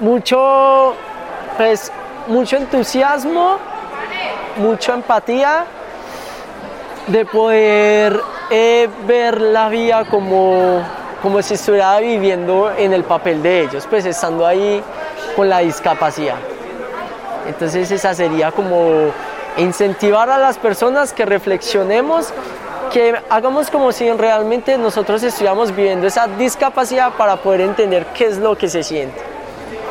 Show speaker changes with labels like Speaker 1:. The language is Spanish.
Speaker 1: mucho, pues, mucho entusiasmo, mucha empatía, de poder ver la vida como si estuviera viviendo en el papel de ellos, pues estando ahí con la discapacidad. Entonces esa sería como incentivar a las personas que reflexionemos, que hagamos como si realmente nosotros estuviéramos viviendo esa discapacidad para poder entender qué es lo que se siente.